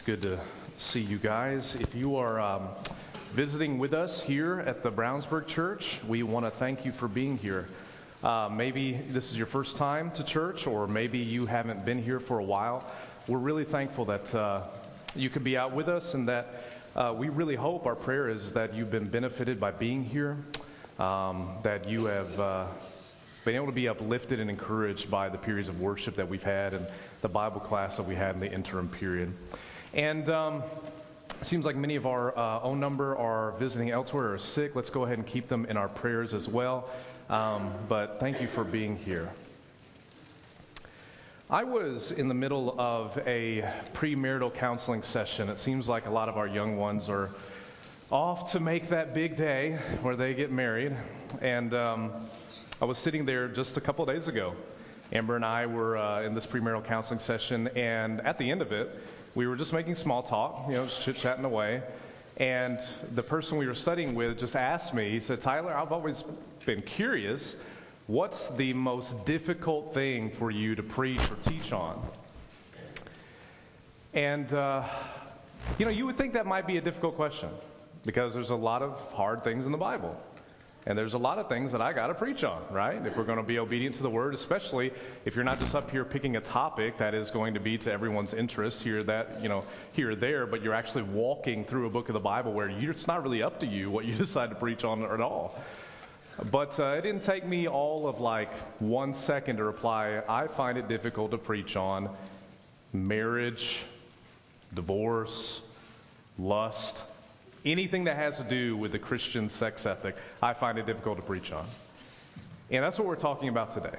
Good to see you guys. If you are visiting with us here at the Brownsburg Church, we want to thank you for being here. Maybe this is your first time to church, or maybe you haven't been here for a while. We're really thankful that you could be out with us, and that we really hope, our prayer is that you've been benefited by being here, that you have been able to be uplifted and encouraged by the periods of worship that we've had and the Bible class that we had in the interim period. And it seems like many of our own number are visiting elsewhere or sick. Let's go ahead and keep them in our prayers as well. But thank you for being here. I was in the middle of a premarital counseling session. It seems like a lot of our young ones are off to make that big day where they get married. And I was sitting there just a couple of days ago. Amber and I were in this premarital counseling session, and at the end of it, we were just making small talk, just chit-chatting away. And the person we were studying with just asked me, he said, "Tyler, I've always been curious, what's the most difficult thing for you to preach or teach on?" And, you would think that might be a difficult question, because there's a lot of hard things in the Bible. And there's a lot of things that I got to preach on, right? If we're going to be obedient to the Word, especially if you're not just up here picking a topic that is going to be to everyone's interest here or there, but you're actually walking through a book of the Bible where it's not really up to you what you decide to preach on at all. But it didn't take me all of 1 second to reply. I find it difficult to preach on marriage, divorce, lust. Anything that has to do with the Christian sex ethic, I find it difficult to preach on. And that's what we're talking about today.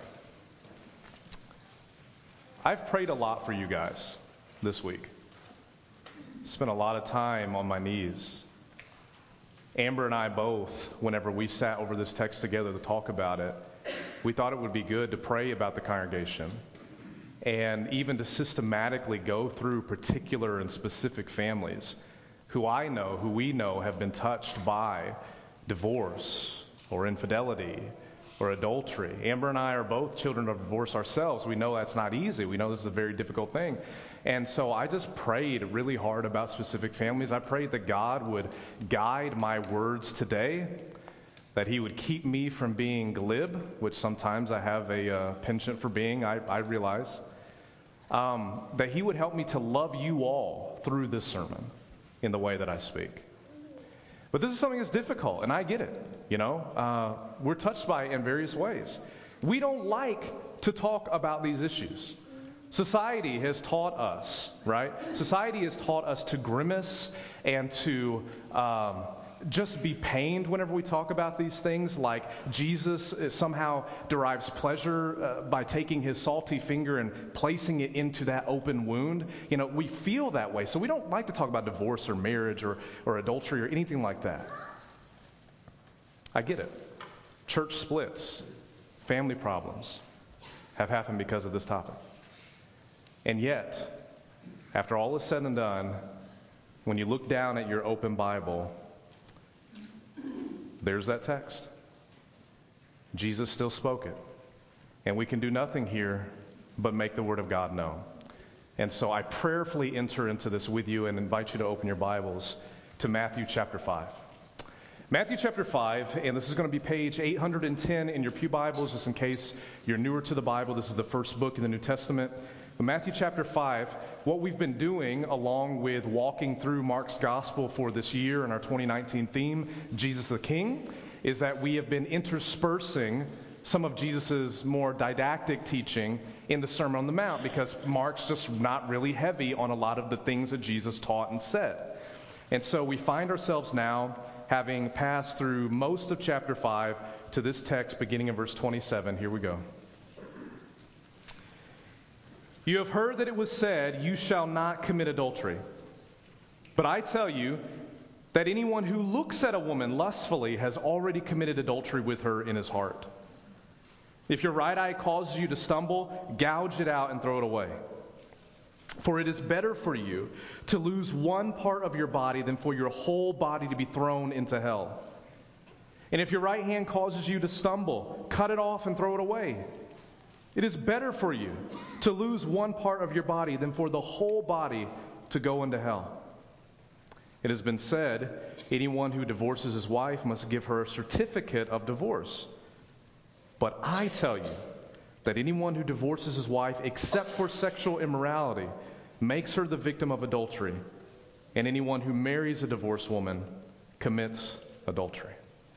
I've prayed a lot for you guys this week. Spent a lot of time on my knees. Amber and I both, whenever we sat over this text together to talk about it, we thought it would be good to pray about the congregation and even to systematically go through particular and specific families who we know have been touched by divorce or infidelity or adultery. Amber and I are both children of divorce ourselves. We know that's not easy. We know this is a very difficult thing. And so I just prayed really hard about specific families. I prayed that God would guide my words today, that He would keep me from being glib, which sometimes I have a penchant for being, I realize, that He would help me to love you all through this sermon in the way that I speak. But this is something that's difficult, and I get it. We're touched by it in various ways. We don't like to talk about these issues. Society has taught us, right? Society has taught us to grimace and to just be pained whenever we talk about these things, like Jesus somehow derives pleasure by taking His salty finger and placing it into that open wound. We feel that way, so we don't like to talk about divorce or marriage or adultery or anything like that. I get it. Church splits, family problems have happened because of this topic. And yet, after all is said and done, when you look down at your open Bible, there's that text. Jesus still spoke it. And we can do nothing here but make the Word of God known. And so I prayerfully enter into this with you and invite you to open your Bibles to Matthew chapter 5. Matthew chapter 5, and this is going to be page 810 in your pew Bibles, just in case you're newer to the Bible. This is the first book in the New Testament. But Matthew chapter 5, what we've been doing along with walking through Mark's Gospel for this year and our 2019 theme, Jesus the King, is that we have been interspersing some of Jesus' more didactic teaching in the Sermon on the Mount, because Mark's just not really heavy on a lot of the things that Jesus taught and said. And so we find ourselves now having passed through most of chapter 5 to this text beginning in verse 27. Here we go. "You have heard that it was said, 'You shall not commit adultery.' But I tell you that anyone who looks at a woman lustfully has already committed adultery with her in his heart. If your right eye causes you to stumble, gouge it out and throw it away. For it is better for you to lose one part of your body than for your whole body to be thrown into hell. And if your right hand causes you to stumble, cut it off and throw it away. It is better for you to lose one part of your body than for the whole body to go into hell. It has been said, anyone who divorces his wife must give her a certificate of divorce. But I tell you that anyone who divorces his wife except for sexual immorality makes her the victim of adultery, and anyone who marries a divorced woman commits adultery.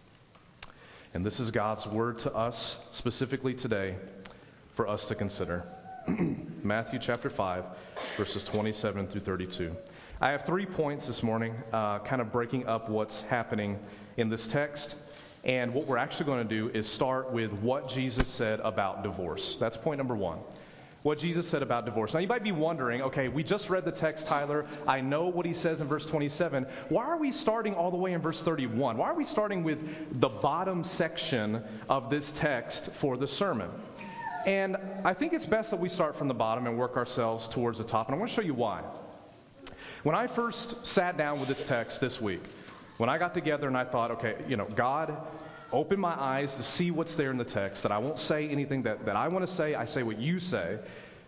And this is God's word to us specifically today for us to consider. Matthew chapter 5, verses 27 through 32. I have 3 points this morning, kind of breaking up what's happening in this text. And what we're actually going to do is start with what Jesus said about divorce. That's point number 1. What Jesus said about divorce. Now, you might be wondering, okay, we just read the text, Tyler. I know what he says in verse 27. Why are we starting all the way in verse 31? Why are we starting with the bottom section of this text for the sermon? And I think it's best that we start from the bottom and work ourselves towards the top. And I want to show you why. When I first sat down with this text this week, when I got together and I thought, okay, God, open my eyes to see what's there in the text, that I won't say anything that I want to say, I say what you say,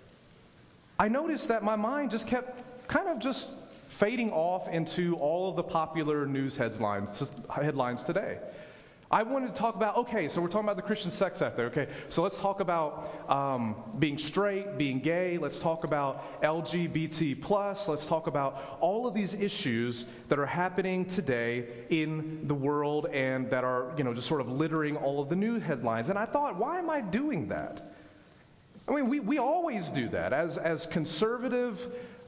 I noticed that my mind just kept kind of just fading off into all of the popular news headlines today. I wanted to talk about, okay, so we're talking about the Christian sex ethic, okay, so let's talk about being straight, being gay, let's talk about LGBT+, let's talk about all of these issues that are happening today in the world and that are, just sort of littering all of the news headlines. And I thought, why am I doing that? I mean, we always do that. As conservative,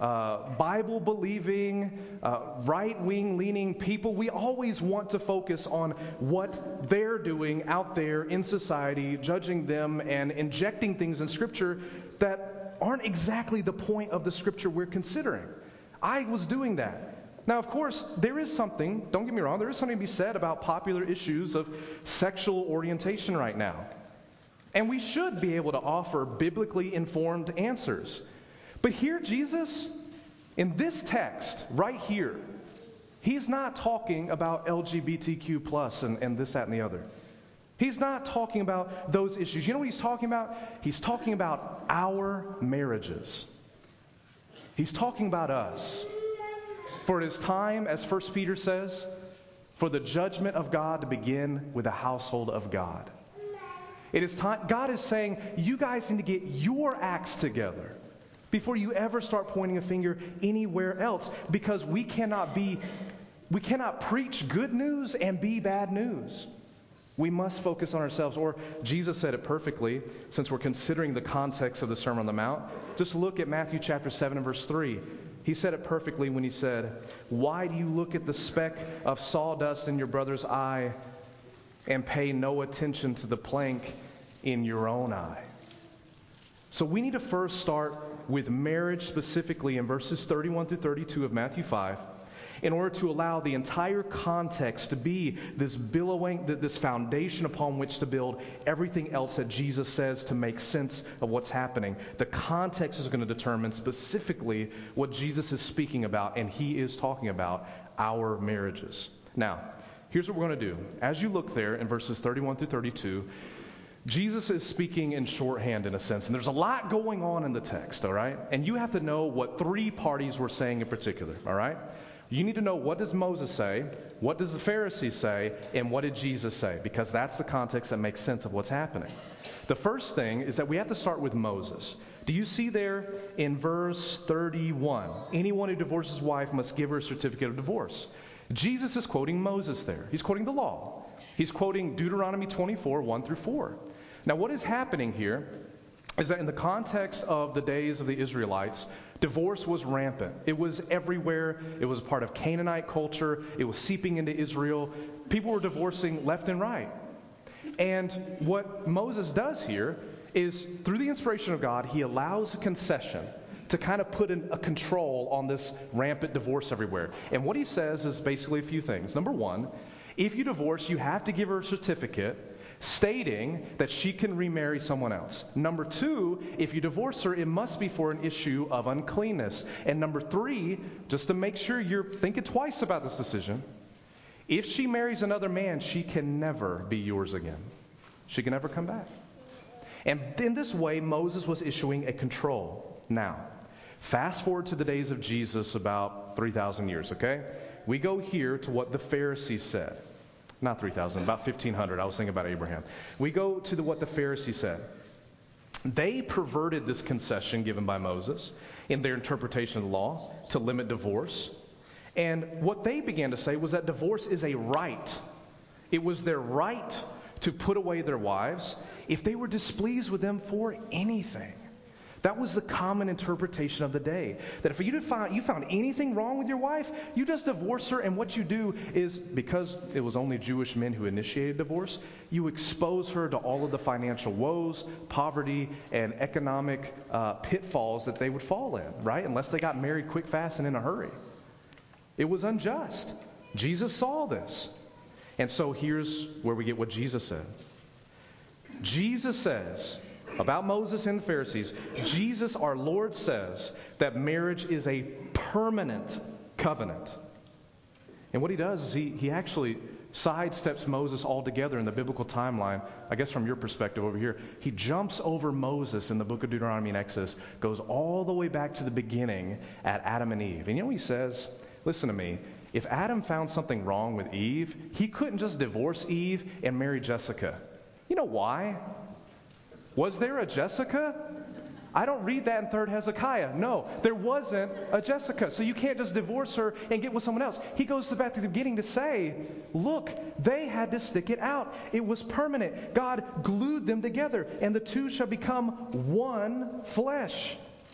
Bible-believing, right-wing leaning people, we always want to focus on what they're doing out there in society, judging them and injecting things in Scripture that aren't exactly the point of the Scripture we're considering. I was doing that. Now, of course, there is something, don't get me wrong, there is something to be said about popular issues of sexual orientation right now. And we should be able to offer biblically informed answers. But here, Jesus, in this text, right here, he's not talking about LGBTQ+ and this, that, and the other. He's not talking about those issues. You know what he's talking about? He's talking about our marriages. He's talking about us. For it is time, as 1 Peter says, for the judgment of God to begin with the household of God. It is time. God is saying, you guys need to get your acts together before you ever start pointing a finger anywhere else, because we cannot preach good news and be bad news. We must focus on ourselves. Or Jesus said it perfectly, since we're considering the context of the Sermon on the Mount. Just look at Matthew chapter 7 and verse 3. He said it perfectly when he said, why do you look at the speck of sawdust in your brother's eye and pay no attention to the plank in your own eye? So we need to first start with marriage specifically in verses 31 through 32 of Matthew 5 in order to allow the entire context to be this foundation upon which to build everything else that Jesus says to make sense of what's happening. The context is going to determine specifically what Jesus is speaking about, and he is talking about our marriages. Now, here's what we're going to do. As you look there in verses 31 through 32, Jesus is speaking in shorthand in a sense, and there's a lot going on in the text, all right? And you have to know what 3 parties were saying in particular, all right? You need to know, what does Moses say, what does the Pharisees say, and what did Jesus say? Because that's the context that makes sense of what's happening. The first thing is that we have to start with Moses. Do you see there in verse 31, anyone who divorces his wife must give her a certificate of divorce? Jesus is quoting Moses there. He's quoting the law. He's quoting Deuteronomy 24, 1 through 4. Now, what is happening here is that in the context of the days of the Israelites, divorce was rampant. It was everywhere. It was part of Canaanite culture. It was seeping into Israel. People were divorcing left and right. And what Moses does here is, through the inspiration of God, he allows a concession to kind of put a control on this rampant divorce everywhere. And what he says is basically a few things. Number 1, if you divorce, you have to give her a certificate stating that she can remarry someone else. Number 2, if you divorce her, it must be for an issue of uncleanness. And number 3, just to make sure you're thinking twice about this decision, if she marries another man, she can never be yours again. She can never come back. And in this way, Moses was issuing a control. Now, Fast forward to the days of Jesus, about 3,000 years, okay? We go here to what the Pharisees said. Not 3,000, about 1,500. I was thinking about Abraham. We go to what the Pharisees said. They perverted this concession given by Moses in their interpretation of the law to limit divorce. And what they began to say was that divorce is a right. It was their right to put away their wives if they were displeased with them for anything. That was the common interpretation of the day. That if you found anything wrong with your wife, you just divorce her, and what you do is, because it was only Jewish men who initiated divorce, you expose her to all of the financial woes, poverty, and economic pitfalls that they would fall in, right? Unless they got married quick, fast, and in a hurry. It was unjust. Jesus saw this. And so here's where we get what Jesus said. Jesus says, about Moses and the Pharisees, Jesus, our Lord, says that marriage is a permanent covenant. And what he does is he actually sidesteps Moses altogether in the biblical timeline. I guess from your perspective over here, he jumps over Moses in the book of Deuteronomy and Exodus, goes all the way back to the beginning at Adam and Eve. And you know what he says? Listen to me. If Adam found something wrong with Eve, he couldn't just divorce Eve and marry Jessica. You know why? Was there a Jessica? I don't read that in 3rd Hezekiah. No, there wasn't a Jessica. So you can't just divorce her and get with someone else. He goes back to the beginning to say, look, they had to stick it out. It was permanent. God glued them together, and the two shall become one flesh.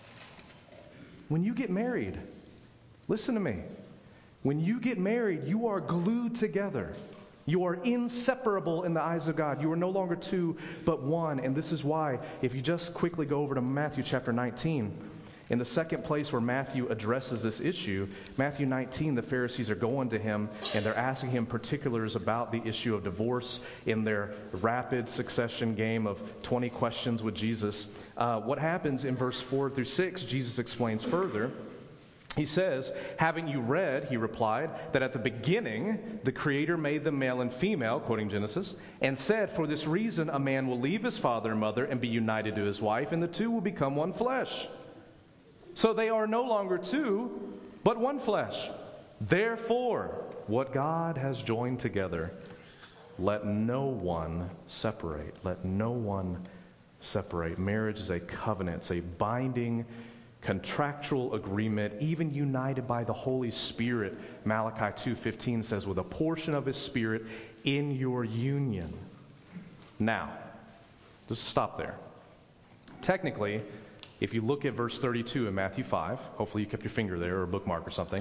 When you get married, listen to me. When you get married, you are glued together. You are inseparable in the eyes of God. You are no longer two, but one. And this is why, if you just quickly go over to Matthew chapter 19, in the second place where Matthew addresses this issue, Matthew 19, the Pharisees are going to him, and they're asking him particulars about the issue of divorce in their rapid succession game of 20 questions with Jesus. What happens in verse 4 through 6, Jesus explains further. He says, having you read, he replied, that at the beginning the Creator made them male and female, quoting Genesis, and said, for this reason a man will leave his father and mother and be united to his wife, and the two will become one flesh. So they are no longer two, but one flesh. Therefore, what God has joined together, let no one separate. Let no one separate. Marriage is a covenant. It's a binding contractual agreement, even united by the Holy Spirit. Malachi 2:15 says, with a portion of His Spirit in your union. Now, just stop there. Technically, if you look at verse 32 in Matthew 5, hopefully you kept your finger there or a bookmark or something,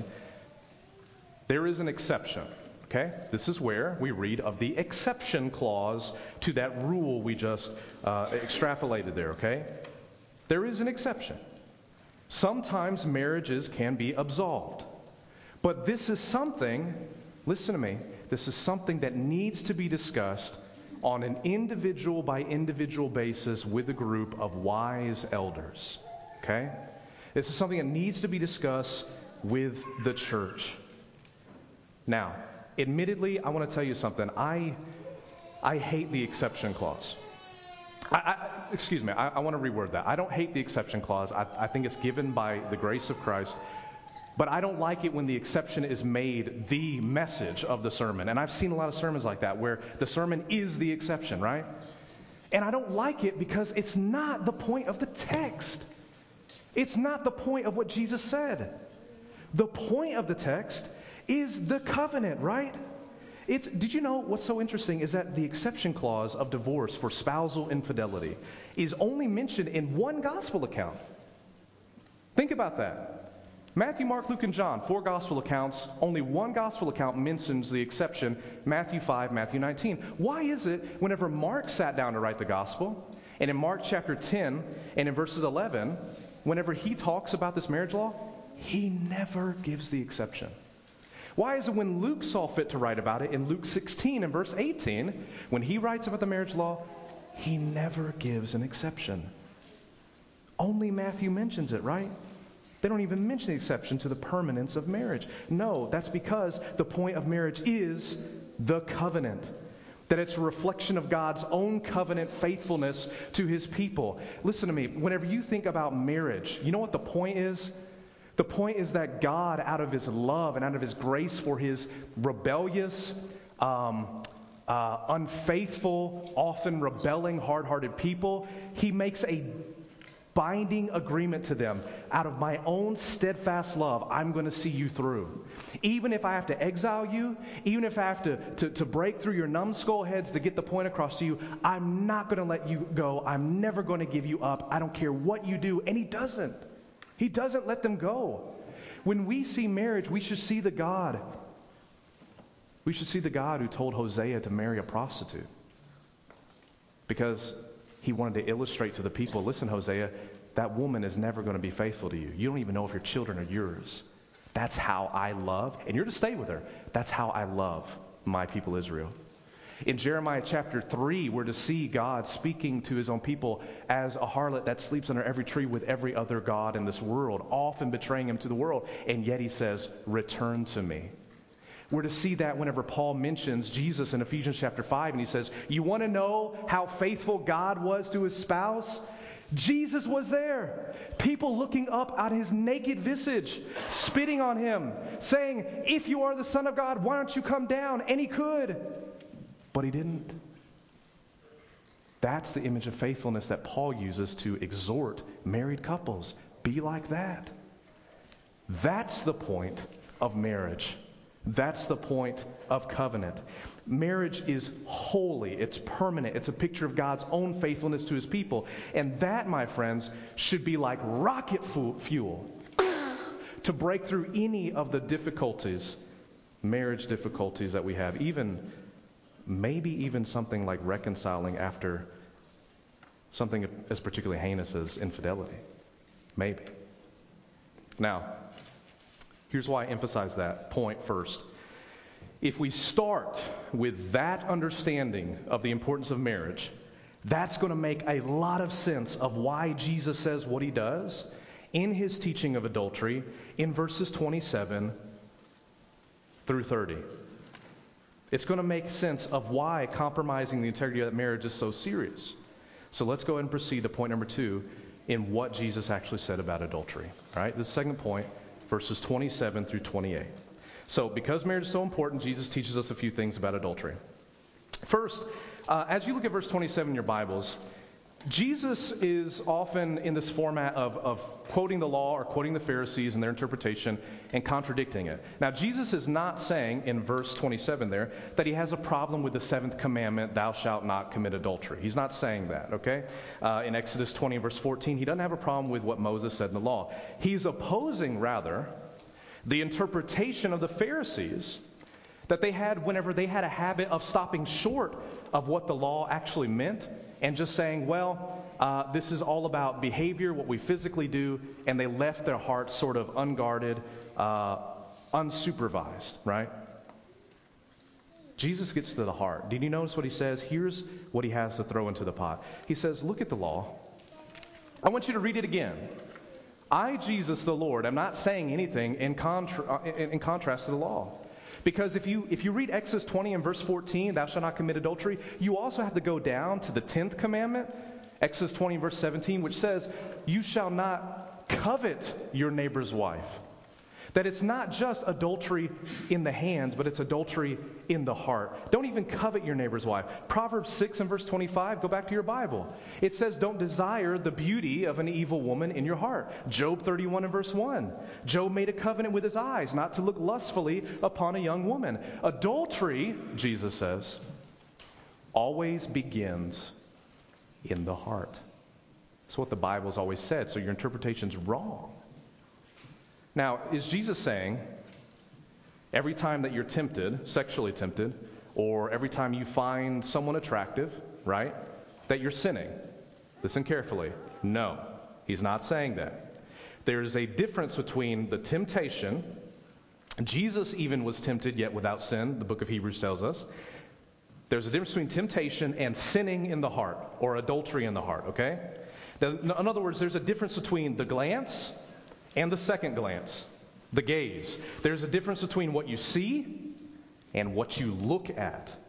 there is an exception. Okay? This is where we read of the exception clause to that rule we just extrapolated there, okay? There is an exception. Sometimes marriages can be absolved. But this is something, listen to me, this is something that needs to be discussed on an individual by individual basis with a group of wise elders. Okay? This is something that needs to be discussed with the church. Now, admittedly, I want to tell you something. I hate the exception clause. I want to reword that. I don't hate the exception clause. I think it's given by the grace of Christ. But I don't like it when the exception is made the message of the sermon. And I've seen a lot of sermons like that where the sermon is the exception, right? And I don't like it because it's not the point of the text. It's not the point of what Jesus said. The point of the text is the covenant, right? Did you know what's so interesting is that the exception clause of divorce for spousal infidelity is only mentioned in one gospel account. Think about that. Matthew, Mark, Luke, and John, 4 gospel accounts. Only one gospel account mentions the exception, Matthew 5, Matthew 19. Why is it whenever Mark sat down to write the gospel, and in Mark chapter 10 and in verses 11, whenever he talks about this marriage law, he never gives the exception? Why is it when Luke saw fit to write about it in Luke 16 and verse 18, when he writes about the marriage law, he never gives an exception? Only Matthew mentions it, right? They don't even mention the exception to the permanence of marriage. No, that's because the point of marriage is the covenant. that it's a reflection of God's own covenant faithfulness to his people. Listen to me, whenever you think about marriage, you know what the point is? The point is that God, out of his love and out of his grace for his rebellious, unfaithful, often rebelling, hard-hearted people, he makes a binding agreement to them. Out of my own steadfast love, I'm going to see you through. Even if I have to exile you, even if I have to break through your numbskull heads to get the point across to you, I'm not going to let you go. I'm never going to give you up. I don't care what you do. And he doesn't. He doesn't let them go. When we see marriage, we should see the God. We should see the God who told Hosea to marry a prostitute. Because he wanted to illustrate to the people, listen, Hosea, that woman is never going to be faithful to you. You don't even know if your children are yours. That's how I love, and you're to stay with her. That's how I love my people Israel. In Jeremiah chapter 3, we're to see God speaking to his own people as a harlot that sleeps under every tree with every other god in this world, often betraying him to the world. And yet he says, return to me. We're to see that whenever Paul mentions Jesus in Ephesians chapter 5, and he says, you want to know how faithful God was to his spouse? Jesus was there. People looking up at his naked visage, spitting on him, saying, if you are the Son of God, why don't you come down? And he could. But he didn't. That's the image of faithfulness that Paul uses to exhort married couples. Be like that. That's the point of marriage. That's the point of covenant. Marriage is holy. It's permanent. It's a picture of God's own faithfulness to his people. And that, my friends, should be like rocket fuel to break through any of the difficulties, marriage difficulties that we have. Maybe even something like reconciling after something as particularly heinous as infidelity. Maybe. Now, here's why I emphasize that point first. If we start with that understanding of the importance of marriage, that's going to make a lot of sense of why Jesus says what he does in his teaching of adultery in verses 27 through 30. It's going to make sense of why compromising the integrity of that marriage is so serious. So let's go ahead and proceed to point number 2 in what Jesus actually said about adultery. All right, the second point, verses 27 through 28. So because marriage is so important, Jesus teaches us a few things about adultery. First, as you look at verse 27 in your Bibles, Jesus is often in this format of quoting the law or quoting the Pharisees and their interpretation and contradicting it. Now, Jesus is not saying in verse 27 there that he has a problem with the 7th commandment, thou shalt not commit adultery. He's not saying that, okay? In Exodus 20 verse 14, he doesn't have a problem with what Moses said in the law. He's opposing, rather, the interpretation of the Pharisees that they had whenever they had a habit of stopping short of what the law actually meant and just saying, well, this is all about behavior, what we physically do, and they left their hearts sort of unguarded, unsupervised, right? Jesus gets to the heart. Did you notice what he says? Here's what he has to throw into the pot. He says, look at the law. I want you to read it again. I, Jesus the Lord, am not saying anything in contrast to the law. Because if you read Exodus 20 and verse 14, thou shalt not commit adultery, you also have to go down to the 10th commandment, Exodus 20 verse 17, which says, you shall not covet your neighbor's wife. That it's not just adultery in the hands, but it's adultery in the heart. Don't even covet your neighbor's wife. Proverbs 6 and verse 25, go back to your Bible. It says, don't desire the beauty of an evil woman in your heart. Job 31 and verse 1. Job made a covenant with his eyes not to look lustfully upon a young woman. Adultery, Jesus says, always begins in the heart. That's what the Bible's always said, so your interpretation's wrong. Now, is Jesus saying every time that you're tempted, sexually tempted, or every time you find someone attractive, right, that you're sinning? Listen carefully. No, he's not saying that. There is a difference between the temptation. Jesus even was tempted yet without sin, the book of Hebrews tells us. There's a difference between temptation and sinning in the heart, or adultery in the heart, okay? In other words, there's a difference between the glance and the second glance, the gaze. There's a difference between what you see and what you look at.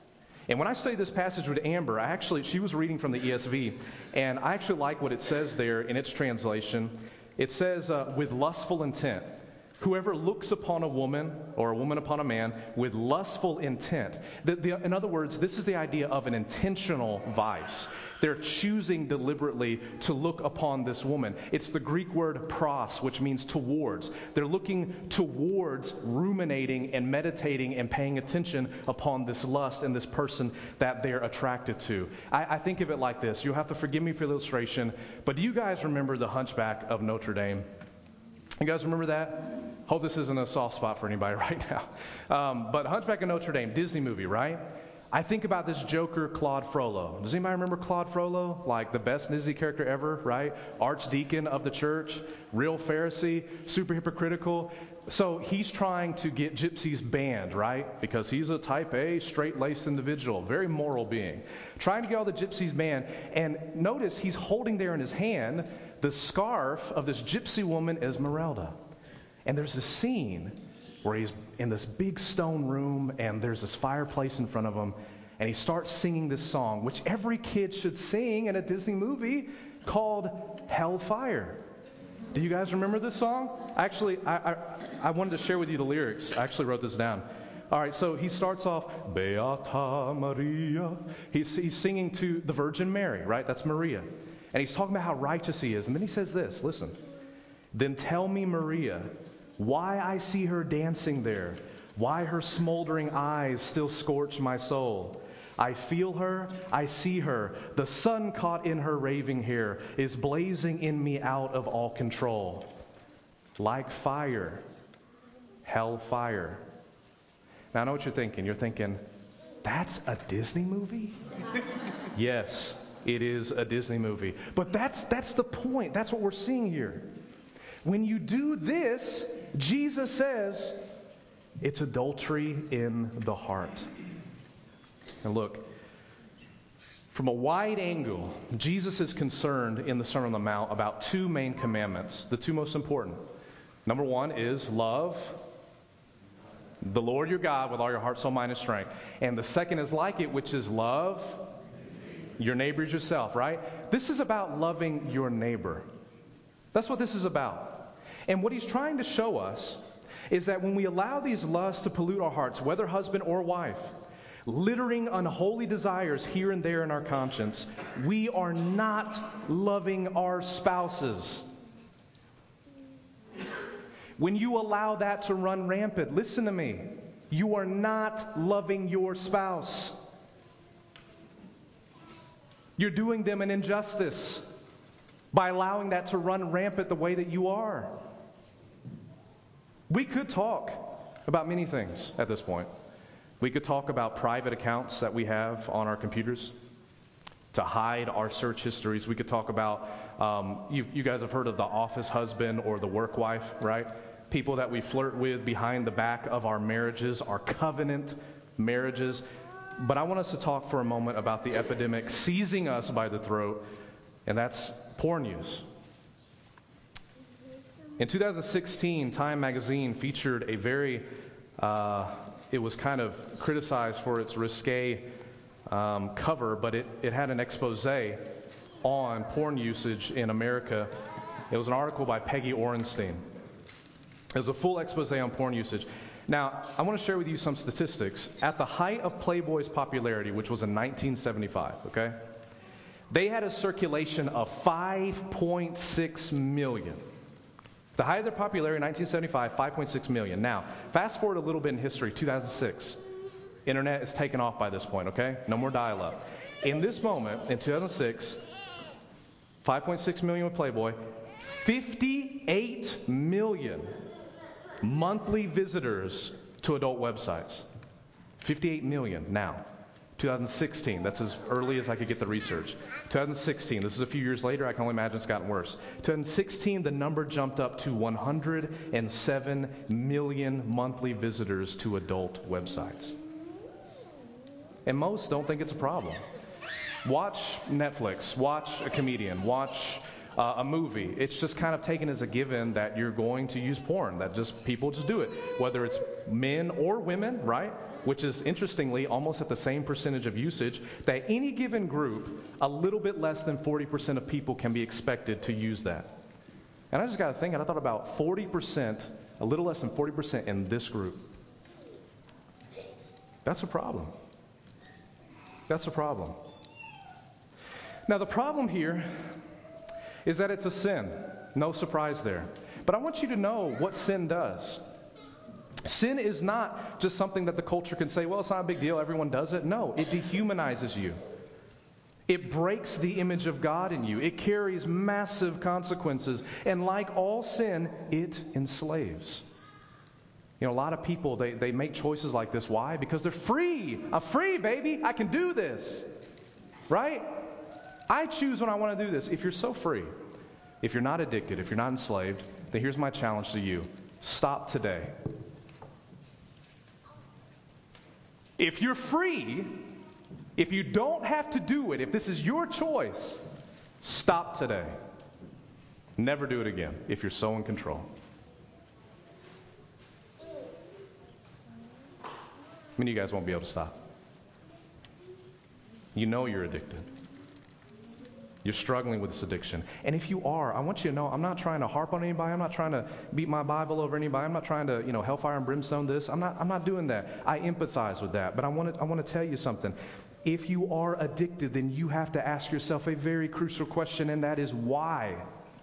And when I studied this passage with Amber, she was reading from the ESV, and I actually like what it says there in its translation. It says, with lustful intent. Whoever looks upon a woman or a woman upon a man with lustful intent. In other words, this is the idea of an intentional vice. They're choosing deliberately to look upon this woman. It's the Greek word pros, which means towards. They're looking towards, ruminating and meditating and paying attention upon this lust and this person that they're attracted to. I think of it like this. You'll have to forgive me for the illustration, but do you guys remember the Hunchback of Notre Dame? You guys remember that? Hope this isn't a soft spot for anybody right now. But Hunchback of Notre Dame, Disney movie, right? I think about this Joker, Claude Frollo. Does anybody remember Claude Frollo? Like the best Disney character ever, right? Archdeacon of the church, real Pharisee, super hypocritical. So he's trying to get gypsies banned, right? Because he's a type A, straight-laced individual, very moral being. Trying to get all the gypsies banned. And notice he's holding there in his hand the scarf of this gypsy woman, Esmeralda. And there's this scene where he's in this big stone room and there's this fireplace in front of him, and he starts singing this song, which every kid should sing in a Disney movie, called Hellfire. Do you guys remember this song? Actually, I wanted to share with you the lyrics. I actually wrote this down. All right, so he starts off, Beata Maria. He's singing to the Virgin Mary, right? That's Maria. And he's talking about how righteous he is. And then he says this, listen. Then tell me, Maria, why I see her dancing there, why her smoldering eyes still scorch my soul. I feel her, I see her, the sun caught in her raving hair is blazing in me out of all control. Like fire, hell fire. Now I know what you're thinking. You're thinking, that's a Disney movie? Yes, it is a Disney movie. But that's the point. That's what we're seeing here. When you do this, Jesus says, it's adultery in the heart. And look, from a wide angle, Jesus is concerned in the Sermon on the Mount about two main commandments, the two most important. Number one is love the Lord your God with all your heart, soul, mind, and strength. And the second is like it, which is love your neighbor as yourself, right? This is about loving your neighbor. That's what this is about. And what he's trying to show us is that when we allow these lusts to pollute our hearts, whether husband or wife, littering unholy desires here and there in our conscience, we are not loving our spouses. When you allow that to run rampant, listen to me, you are not loving your spouse. You're doing them an injustice by allowing that to run rampant the way that you are. We could talk about many things at this point. We could talk about private accounts that we have on our computers to hide our search histories. We could talk about, you guys have heard of the office husband or the work wife, right? People that we flirt with behind the back of our marriages, our covenant marriages. But I want us to talk for a moment about the epidemic seizing us by the throat, and that's porn use. In 2016, Time magazine featured a very, it was kind of criticized for its risque cover, but it had an expose on porn usage in America. It was an article by Peggy Orenstein. It was a full expose on porn usage. Now, I want to share with you some statistics. At the height of Playboy's popularity, which was in 1975, okay? They had a circulation of 5.6 million. The height of their popularity in 1975, 5.6 million. Now, fast forward a little bit in history, 2006. Internet is taken off by this point, okay? No more dial-up. In this moment, in 2006, 5.6 million with Playboy, 58 million monthly visitors to adult websites. 58 million now. 2016, that's as early as I could get the research. 2016, this is a few years later, I can only imagine it's gotten worse. 2016, the number jumped up to 107 million monthly visitors to adult websites. And most don't think it's a problem. Watch Netflix, watch a comedian, watch a movie. It's just kind of taken as a given that you're going to use porn, that just people just do it. Whether it's men or women, right? which is interestingly almost at the same percentage of usage, that any given group, a little bit less than 40% of people can be expected to use that. And I just got to think, and I thought about 40%, a little less than 40% in this group. That's a problem. That's a problem. Now, the problem here is that it's a sin. No surprise there. But I want you to know what sin does. Sin is not just something that the culture can say, well, it's not a big deal, everyone does it. No, it dehumanizes you. It breaks the image of God in you. It carries massive consequences. And like all sin, it enslaves. You know, a lot of people, they make choices like this. Why? Because they're free. I'm free, baby. I can do this. Right? I choose when I want to do this. If you're so free, if you're not addicted, if you're not enslaved, then here's my challenge to you. Stop today. If you're free, if you don't have to do it, if this is your choice, stop today. Never do it again if you're so in control. Many of you guys won't be able to stop. You know you're addicted. You're struggling with this addiction. And if you are, I want you to know, I'm not trying to harp on anybody. I'm not trying to beat my Bible over anybody. I'm not trying to, hellfire and brimstone this. I'm not doing that. I empathize with that. But I want to tell you something. If you are addicted, then you have to ask yourself a very crucial question, and that is why?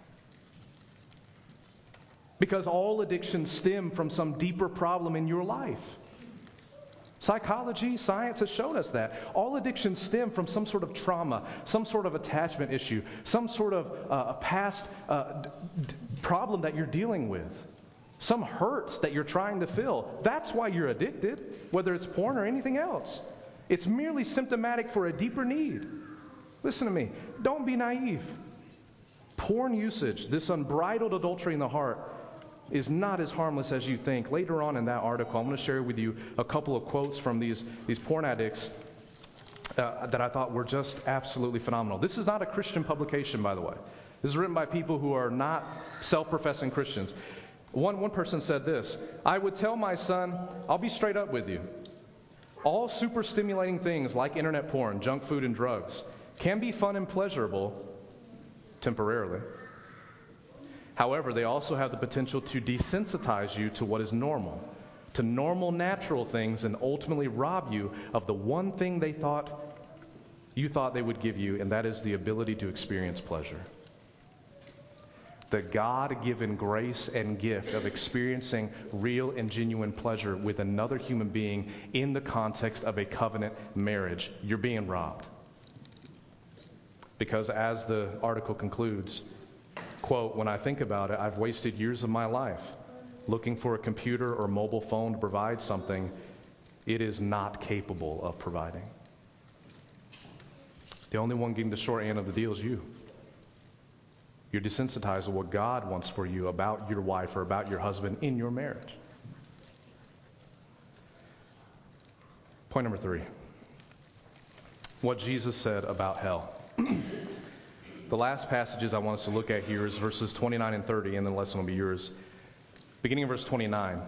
Because all addictions stem from some deeper problem in your life. Psychology, science has shown us that. All addictions stem from some sort of trauma, some sort of attachment issue, some sort of past problem that you're dealing with, some hurt that you're trying to fill. That's why you're addicted, whether it's porn or anything else. It's merely symptomatic for a deeper need. Listen to me. Don't be naive. Porn usage, this unbridled adultery in the heart, is not as harmless as you think. Later on in that article, I'm going to share with you a couple of quotes from these porn addicts that I thought were just absolutely phenomenal. This is not a Christian publication, by the way. This is written by people who are not self-professing Christians. One person said this: I would tell my son, I'll be straight up with you. All super stimulating things like internet porn, junk food, and drugs can be fun and pleasurable temporarily. However, they also have the potential to desensitize you to what is normal, to normal, natural things, and ultimately rob you of the one thing you thought they would give you, and that is the ability to experience pleasure. The God-given grace and gift of experiencing real and genuine pleasure with another human being in the context of a covenant marriage. You're being robbed. Because as the article concludes, quote, when I think about it, I've wasted years of my life looking for a computer or mobile phone to provide something it is not capable of providing. The only one getting the short end of the deal is you. You're desensitized to what God wants for you about your wife or about your husband in your marriage. Point number 3. What Jesus said about hell. The last passages I want us to look at here is verses 29 and 30, and the lesson will be yours. Beginning of verse 29.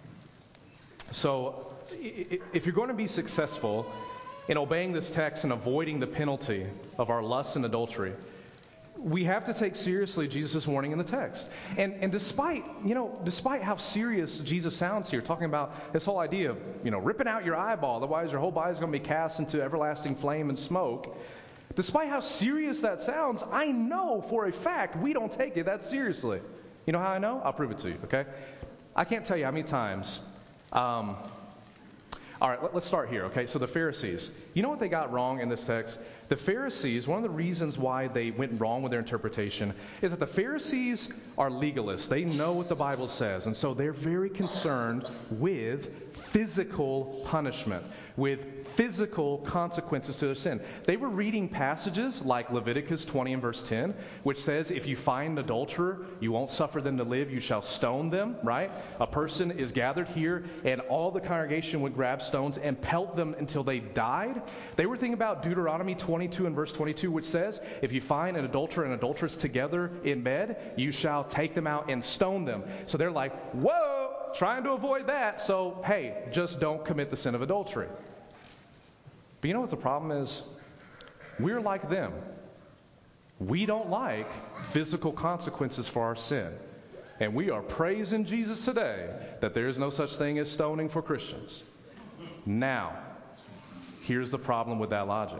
So, if you're going to be successful in obeying this text and avoiding the penalty of our lust and adultery, we have to take seriously Jesus' warning in the text. And despite how serious Jesus sounds here, talking about this whole idea of, ripping out your eyeball, otherwise your whole body's going to be cast into everlasting flame and smoke. Despite how serious that sounds, I know for a fact we don't take it that seriously. You know how I know? I'll prove it to you, okay? I can't tell you how many times. All right, let's start here, okay? So the Pharisees. You know what they got wrong in this text? The Pharisees, one of the reasons why they went wrong with their interpretation is that the Pharisees are legalists. They know what the Bible says, and so they're very concerned with physical punishment, with physical consequences to their sin. They were reading passages like Leviticus 20 and verse 10, which says, if you find an adulterer, you won't suffer them to live, you shall stone them, right? A person is gathered here, and all the congregation would grab stones and pelt them until they died. They were thinking about Deuteronomy 22 and verse 22, which says, if you find an adulterer and adulteress together in bed, you shall take them out and stone them. So they're like, whoa, trying to avoid that, so hey, just don't commit the sin of adultery. But you know what the problem is? We're like them. We don't like physical consequences for our sin. And we are praising Jesus today that there is no such thing as stoning for Christians. Now, here's the problem with that logic.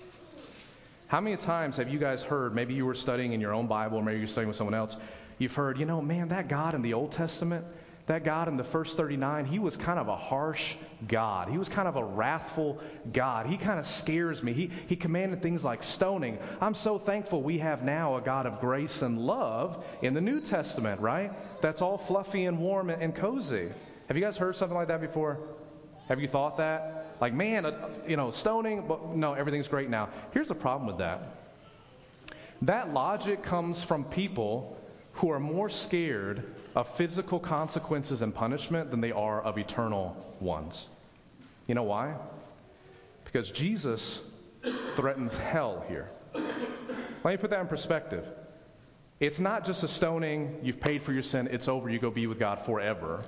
How many times have you guys heard, maybe you were studying in your own Bible, or maybe you're studying with someone else, you've heard, man, that God in the Old Testament, that God in the first 39, he was kind of a harsh God. He was kind of a wrathful God. He kind of scares me. He commanded things like stoning. I'm so thankful we have now a God of grace and love in the New Testament, right? That's all fluffy and warm and cozy. Have you guys heard something like that before? Have you thought that? Like, man, stoning, but no, everything's great now. Here's the problem with that. That logic comes from people who are more scared of physical consequences and punishment than they are of eternal ones. You know why? Because Jesus threatens hell here. Let me put that in perspective. It's not just a stoning, you've paid for your sin, it's over, you go be with God forever.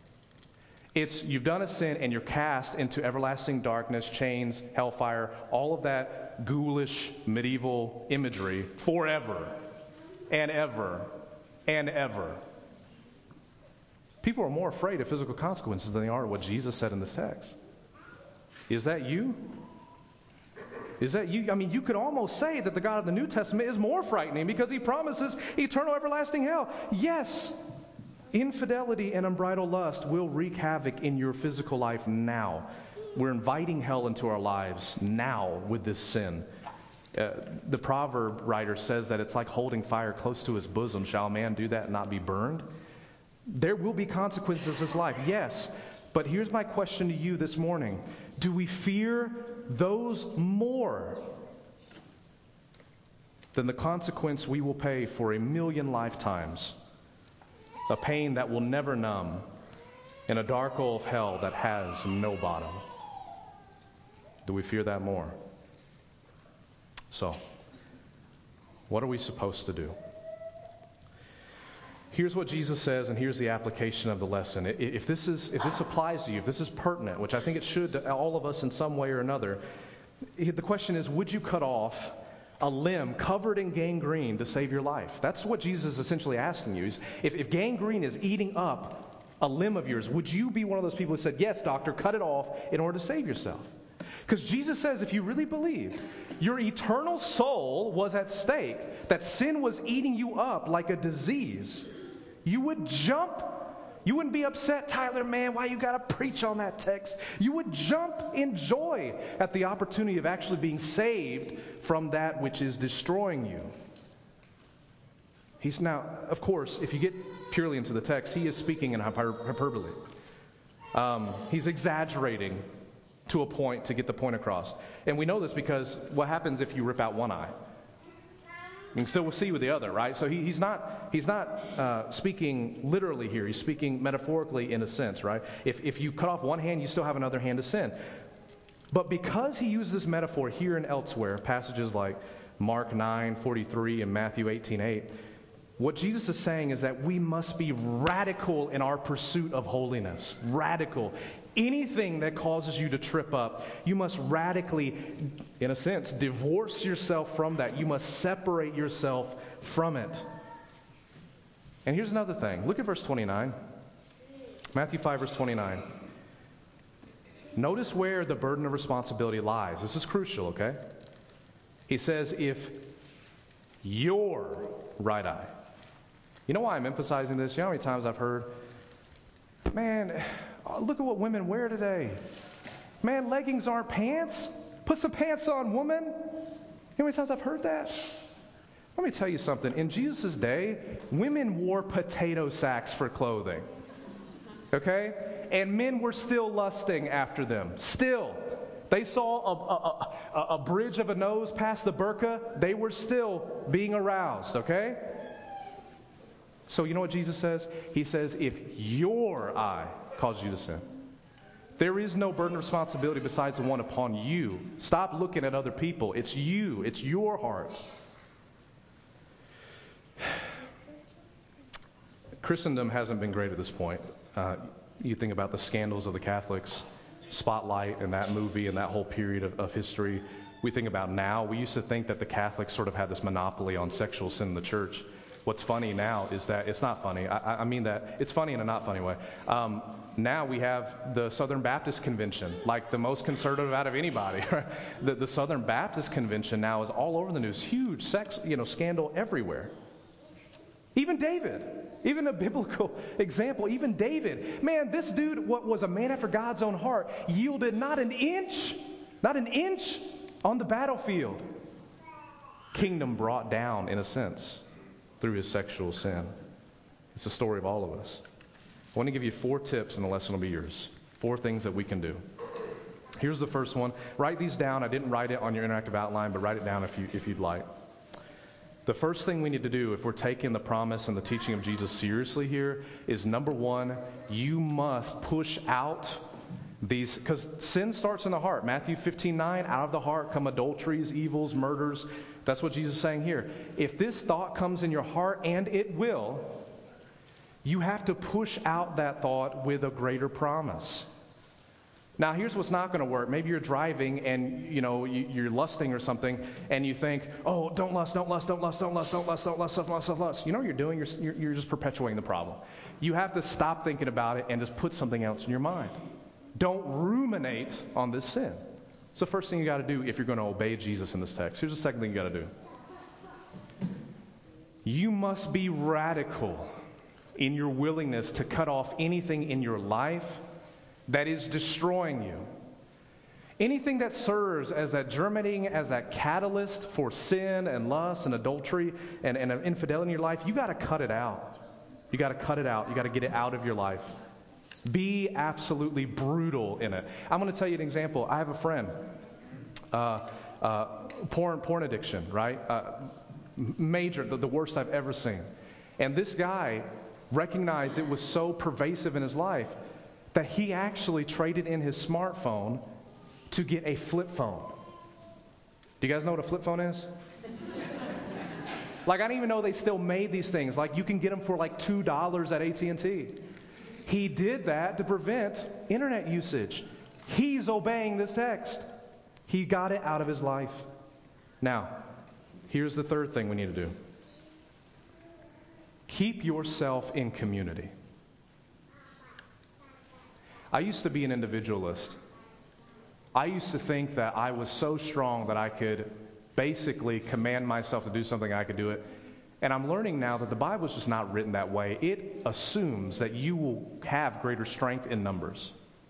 It's you've done a sin and you're cast into everlasting darkness, chains, hellfire, all of that ghoulish medieval imagery forever and ever and ever. People are more afraid of physical consequences than they are of what Jesus said in this text. Is that you? Is that you? I mean, you could almost say that the God of the New Testament is more frightening because he promises eternal everlasting hell. Yes, infidelity and unbridled lust will wreak havoc in your physical life now. We're inviting hell into our lives now with this sin. The proverb writer says that it's like holding fire close to his bosom. Shall a man do that and not be burned? There will be consequences in his life, yes. But here's my question to you this morning. Do we fear those more than the consequence we will pay for 1,000,000 lifetimes? A pain that will never numb in a dark hole of hell that has no bottom. Do we fear that more? So, what are we supposed to do? Here's what Jesus says, and here's the application of the lesson. If this applies to you, if this is pertinent, which I think it should to all of us in some way or another, the question is, would you cut off a limb covered in gangrene to save your life? That's what Jesus is essentially asking you. If gangrene is eating up a limb of yours, would you be one of those people who said, yes, doctor, cut it off in order to save yourself? Because Jesus says if you really believe your eternal soul was at stake, that sin was eating you up like a disease, you would jump. You wouldn't be upset, Tyler, man, why you got to preach on that text? You would jump in joy at the opportunity of actually being saved from that which is destroying you. He's now, of course, if you get purely into the text, he is speaking in hyperbole. He's exaggerating to a point to get the point across. And we know this because what happens if you rip out one eye? You can still see with the other, right? So he's not speaking literally here. He's speaking metaphorically in a sense, right? If you cut off one hand, you still have another hand to sin. But because he uses this metaphor here and elsewhere, passages like Mark 9:43 and Matthew 18:8, what Jesus is saying is that we must be radical in our pursuit of holiness. Radical. Anything that causes you to trip up, you must radically, in a sense, divorce yourself from that. You must separate yourself from it. And here's another thing. Look at verse 29. Matthew 5, verse 29. Notice where the burden of responsibility lies. This is crucial, okay? He says, if your right eye. You know why I'm emphasizing this? You know how many times I've heard, man, look at what women wear today. Man, leggings aren't pants. Put some pants on, woman. You know how many times I've heard that? Let me tell you something. In Jesus' day, women wore potato sacks for clothing. Okay? And men were still lusting after them. Still. They saw a bridge of a nose past the burqa. They were still being aroused. Okay? So you know what Jesus says? He says, if your eye causes you to sin, there is no burden of responsibility besides the one upon you. Stop looking at other people. It's you. It's your heart. Christendom hasn't been great at this point. You think about the scandals of the Catholics, Spotlight and that movie and that whole period of history. We think about now. We used to think that the Catholics sort of had this monopoly on sexual sin in the church. What's funny now is that it's not funny. I mean that it's funny in a not funny way. Now we have the Southern Baptist Convention, like the most conservative out of anybody. The Southern Baptist Convention now is all over the news. Huge sex, scandal everywhere. Even David, even a biblical example, even David. Man, this dude, what was a man after God's own heart, yielded not an inch on the battlefield. Kingdom brought down, in a sense, through his sexual sin. It's the story of all of us. I want to give you 4 tips, and the lesson will be yours. 4 things that we can do. Here's the first one. Write these down. I didn't write it on your interactive outline, but write it down if you'd like. The first thing we need to do if we're taking the promise and the teaching of Jesus seriously here is, number 1, you must push out these, because sin starts in the heart. Matthew 15:9, out of the heart come adulteries, evils, murders. That's what Jesus is saying here. If this thought comes in your heart, and it will, you have to push out that thought with a greater promise. Now, here's what's not going to work. Maybe you're driving and, you're lusting or something, and you think, oh, don't lust, don't lust, don't lust, don't lust, don't lust, don't lust, don't lust, don't lust. You know what you're doing? You're just perpetuating the problem. You have to stop thinking about it and just put something else in your mind. Don't ruminate on this sin. It's the first thing you got to do if you're going to obey Jesus in this text. Here's the second thing you got to do. You must be radical in your willingness to cut off anything in your life that is destroying you. Anything that serves as that germinating, as that catalyst for sin and lust and adultery and infidelity in your life, you got to cut it out. You got to cut it out. You got to get it out of your life. Be absolutely brutal in it. I'm going to tell you an example. I have a friend, porn addiction, right? Major, the worst I've ever seen. And this guy recognized it was so pervasive in his life that he actually traded in his smartphone to get a flip phone. Do you guys know what a flip phone is? Like, I didn't even know they still made these things. Like, you can get them for like $2 at AT&T. He did that to prevent internet usage. He's obeying this text. He got it out of his life. Now, here's the third thing we need to do. Keep yourself in community. I used to be an individualist. I used to think that I was so strong that I could basically command myself to do something, I could do it. And I'm learning now that the Bible is just not written that way. It assumes that you will have greater strength in numbers.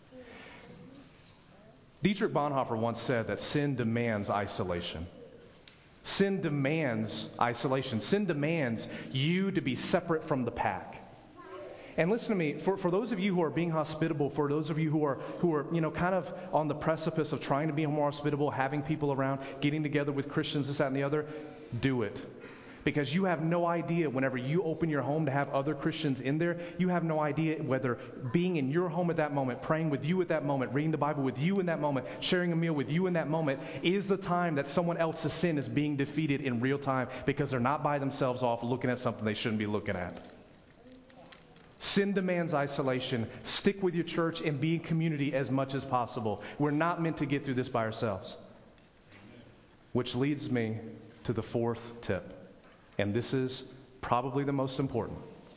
Dietrich Bonhoeffer once said that sin demands isolation. Sin demands isolation. Sin demands you to be separate from the pack. And listen to me, for those of you who are being hospitable, for those of you who are kind of on the precipice of trying to be more hospitable, having people around, getting together with Christians, this, that, and the other, do it. Because you have no idea, whenever you open your home to have other Christians in there, you have no idea whether being in your home at that moment, praying with you at that moment, reading the Bible with you in that moment, sharing a meal with you in that moment, is the time that someone else's sin is being defeated in real time because they're not by themselves off looking at something they shouldn't be looking at. Sin demands isolation. Stick with your church and be in community as much as possible. We're not meant to get through this by ourselves. Which leads me to the fourth tip. And this is probably the most important.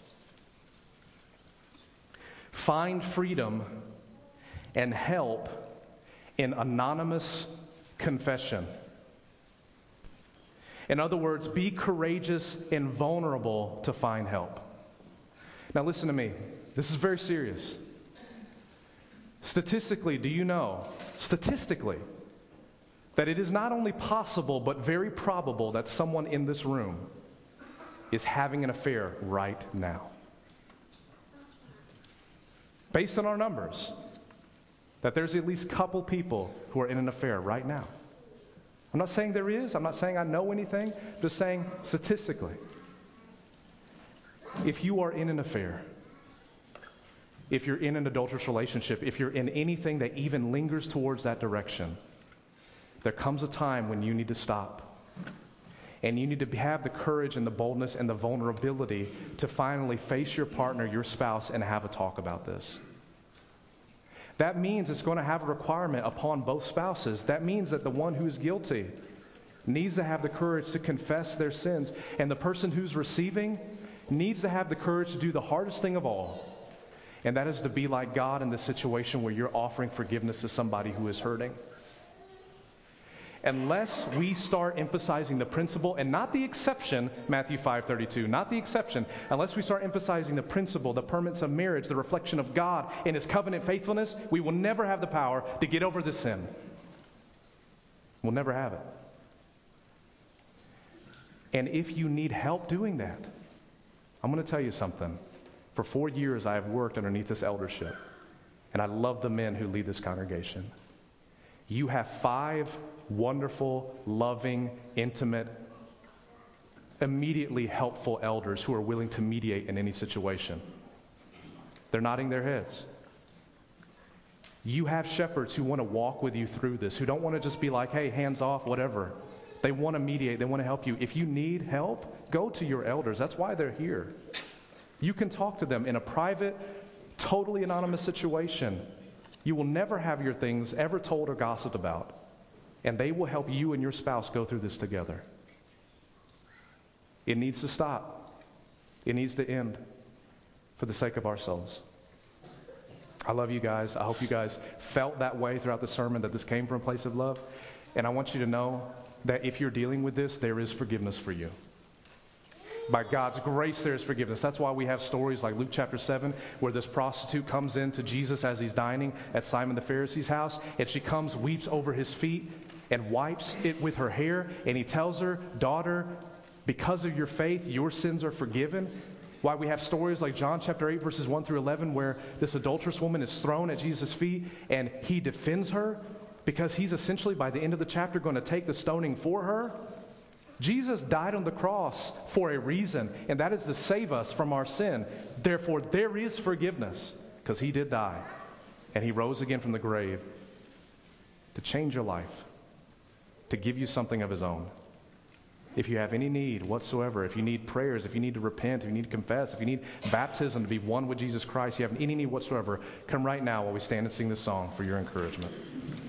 Find freedom and help in anonymous confession. In other words, be courageous and vulnerable to find help. Now listen to me. This is very serious. Statistically, do you know, that it is not only possible but very probable that someone in this room is having an affair right now? Based on our numbers, that there's at least a couple people who are in an affair right now. I'm not saying there is. I'm not saying I know anything. I'm just saying statistically. If you are in an affair, if you're in an adulterous relationship, if you're in anything that even lingers towards that direction, there comes a time when you need to stop. And you need to have the courage and the boldness and the vulnerability to finally face your partner, your spouse, and have a talk about this. That means it's going to have a requirement upon both spouses. That means that the one who's guilty needs to have the courage to confess their sins. And the person who's receiving needs to have the courage to do the hardest thing of all. And that is to be like God in this situation where you're offering forgiveness to somebody who is hurting. Unless we start emphasizing the principle and not the exception, Matthew 5:32, not the exception, unless we start emphasizing the principle, the permanence of marriage, the reflection of God in His covenant faithfulness, we will never have the power to get over this sin. We'll never have it. And if you need help doing that, I'm going to tell you something. For 4 years, I have worked underneath this eldership, and I love the men who lead this congregation. You have 5 wonderful, loving, intimate, immediately helpful elders who are willing to mediate in any situation. They're nodding their heads. You have shepherds who want to walk with you through this, who don't want to just be like, hey, hands off, whatever. They want to mediate. They want to help you. If you need help, go to your elders. That's why they're here. You can talk to them in a private, totally anonymous situation. You will never have your things ever told or gossiped about. And they will help you and your spouse go through this together. It needs to stop. It needs to end for the sake of our souls. I love you guys. I hope you guys felt that way throughout the sermon, that this came from a place of love. And I want you to know that if you're dealing with this, there is forgiveness for you. By God's grace, there is forgiveness. That's why we have stories like Luke chapter 7, where this prostitute comes in to Jesus as he's dining at Simon the Pharisee's house, and she comes, weeps over his feet, and wipes it with her hair, and he tells her, daughter, because of your faith, your sins are forgiven. Why we have stories like John chapter 8, verses 1 through 11, where this adulterous woman is thrown at Jesus' feet, and he defends her, because he's essentially, by the end of the chapter, going to take the stoning for her. Jesus died on the cross for a reason, and that is to save us from our sin. Therefore, there is forgiveness, because he did die, and he rose again from the grave to change your life, to give you something of his own. If you have any need whatsoever, if you need prayers, if you need to repent, if you need to confess, if you need baptism to be one with Jesus Christ, you have any need whatsoever, come right now while we stand and sing this song for your encouragement.